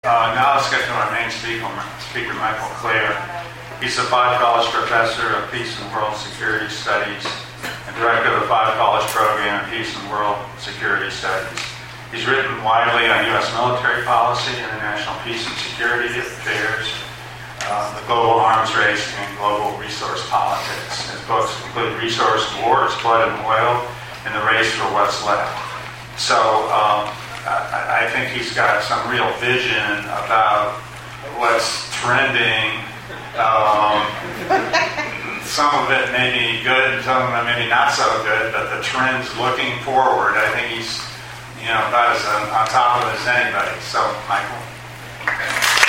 Now let's get to our main speaker, Michael Clear. He's a Five College professor of Peace and World Security Studies and director of the Five College program in Peace and World Security Studies. He's written widely on U.S. military policy, international peace and security affairs, the global arms race, and global resource politics. His books include Resource Wars, Blood and Oil, and The Race for What's Left. So I think he's got some real vision about what's trending. Some of it may be good, and some of it maybe not so good, but the trends looking forward, I think he's about as on top of it as anybody. So, Michael.